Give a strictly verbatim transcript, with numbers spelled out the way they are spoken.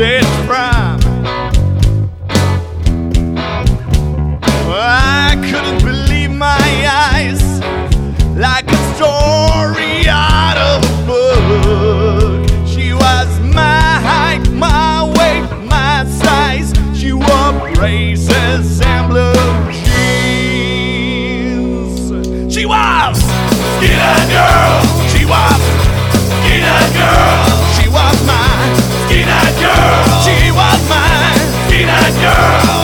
said prime. I couldn't believe my eyes, like a story out of a book. She was my height, my weight, my size. She wore braces and blue jeans. She was skinny girl. She was skinny girl. She was my skinny girl. She was my skinny girl.